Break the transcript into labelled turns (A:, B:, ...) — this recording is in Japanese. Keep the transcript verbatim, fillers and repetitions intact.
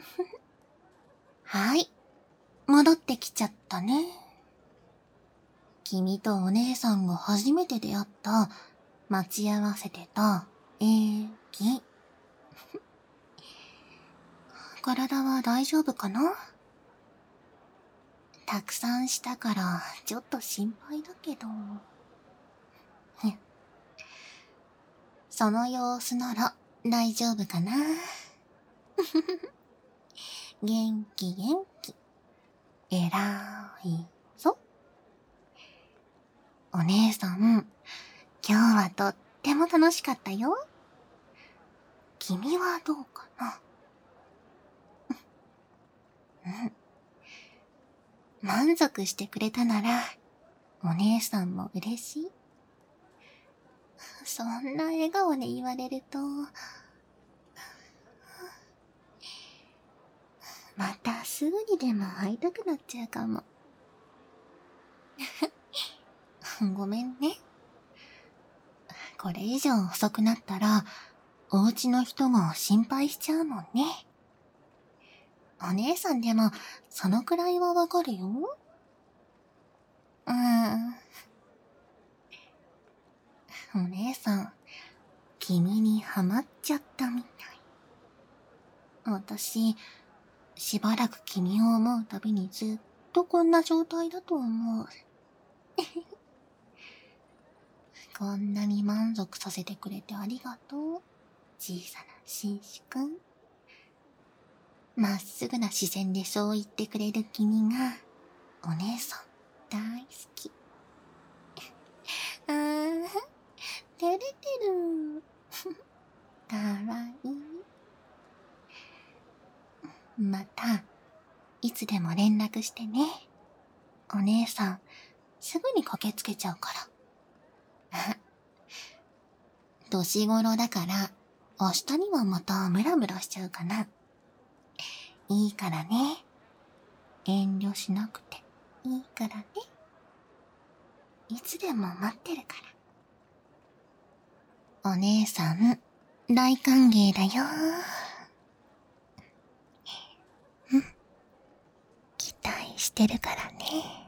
A: はい。戻ってきちゃったね。君とお姉さんが初めて出会った待ち合わせてた駅。体は大丈夫かな？たくさんしたからちょっと心配だけど。その様子なら大丈夫かな？元気元気。えらいぞ。お姉さん、今日はとっても楽しかったよ。君はどうかな？うん。満足してくれたなら、お姉さんも嬉しい。そんな笑顔で言われると、またすぐにでも会いたくなっちゃうかも。ごめんね。これ以上遅くなったら、お家の人が心配しちゃうもんね。お姉さんでも、そのくらいはわかるよ。うーん。お姉さん、君にハマっちゃったみたい。私、しばらく君を思うたびにずっとこんな状態だと思う。こんなに満足させてくれてありがとう。小さな紳士くん。まっすぐな視線でそう言ってくれる君が、お姉さん大好き。あー、照れてる。かわいい。また、いつでも連絡してね。お姉さん、すぐに駆けつけちゃうから。年頃だから、明日にはまたムラムラしちゃうかな。いいからね。遠慮しなくていいからね。いつでも待ってるから。お姉さん、大歓迎だよ。うん。期待してるからね。